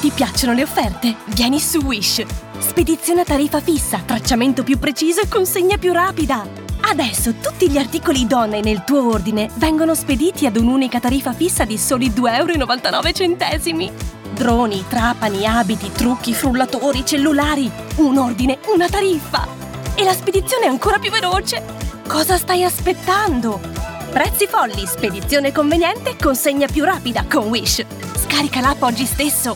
Ti piacciono le offerte? Vieni su Wish! Spedizione a tarifa fissa, tracciamento più preciso e consegna più rapida! Adesso tutti gli articoli Donna nel tuo ordine vengono spediti ad un'unica tarifa fissa di soli 2,99 €. Droni, trapani, abiti, trucchi, frullatori, cellulari. Un ordine, una tariffa! E la spedizione è ancora più veloce! Cosa stai aspettando? Prezzi folli, spedizione conveniente, consegna più rapida con Wish! Scarica l'app oggi stesso!